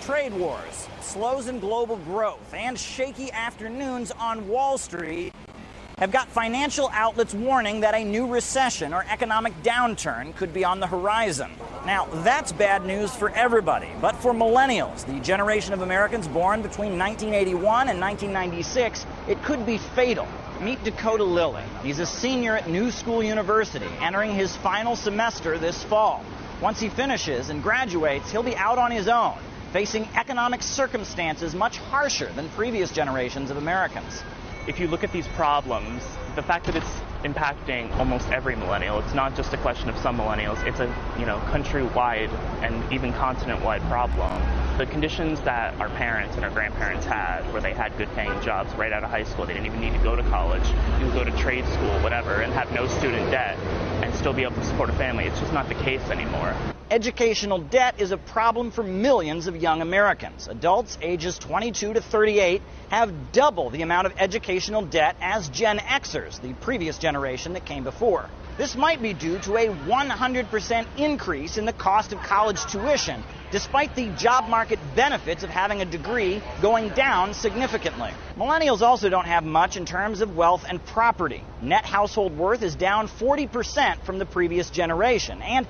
Trade wars, slows in global growth, and shaky afternoons on Wall Street have got financial outlets warning that a new recession or economic downturn could be on the horizon. Now, that's bad news for everybody, but for millennials, the generation of Americans born between 1981 and 1996, it could be fatal. Meet Dakota Lilly. He's a senior at New School University, entering his final semester this fall. Once he finishes and graduates, he'll be out on his own, facing economic circumstances much harsher than previous generations of Americans. If you look at these problems, the fact that it's impacting almost every millennial, it's not just a question of some millennials, it's a countrywide and even continent-wide problem. The conditions that our parents and our grandparents had, where they had good paying jobs right out of high school, they didn't even need to go to college, you could go to trade school, whatever, and have no student debt and still be able to support a family. It's just not the case anymore. Educational debt is a problem for millions of young Americans. Adults ages 22 to 38 have double the amount of educational debt as Gen Xers, the previous generation that came before. This might be due to a 100% increase in the cost of college tuition, despite the job market benefits of having a degree going down significantly. Millennials also don't have much in terms of wealth and property. Net household worth is down 40% from the previous generation, and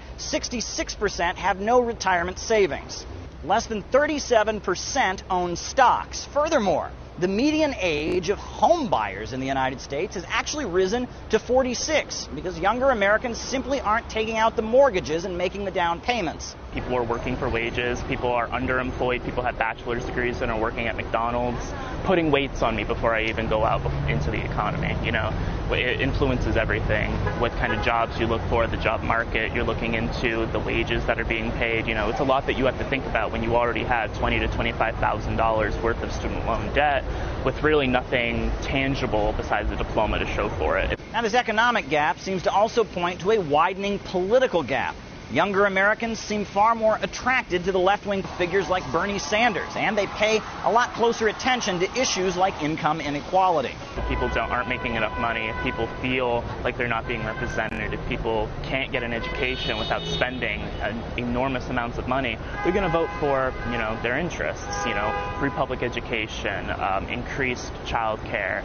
66% have no retirement savings. Less than 37% own stocks. Furthermore, the median age of home buyers in the United States has actually risen to 46 because younger Americans simply aren't taking out the mortgages and making the down payments. People are working for wages, people are underemployed, people have bachelor's degrees and are working at McDonald's, putting weights on me before I even go out into the economy. It influences everything. What kind of jobs you look for, the job market, you're looking into the wages that are being paid. It's a lot that you have to think about when you already had $20,000 to $25,000 worth of student loan debt with really nothing tangible besides a diploma to show for it. Now, this economic gap seems to also point to a widening political gap. Younger Americans seem far more attracted to the left-wing figures like Bernie Sanders, and they pay a lot closer attention to issues like income inequality. If people aren't making enough money, if people feel like they're not being represented, if people can't get an education without spending enormous amounts of money, they're going to vote for, their interests, free public education, increased child care,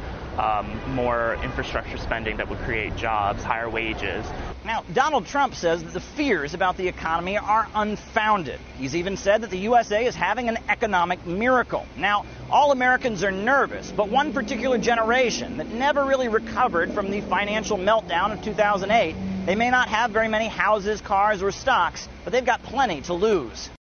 more infrastructure spending that would create jobs, higher wages. Now, Donald Trump says that the fears about the economy are unfounded. He's even said that the USA is having an economic miracle. Now, all Americans are nervous, but one particular generation that never really recovered from the financial meltdown of 2008, they may not have very many houses, cars, or stocks, but they've got plenty to lose.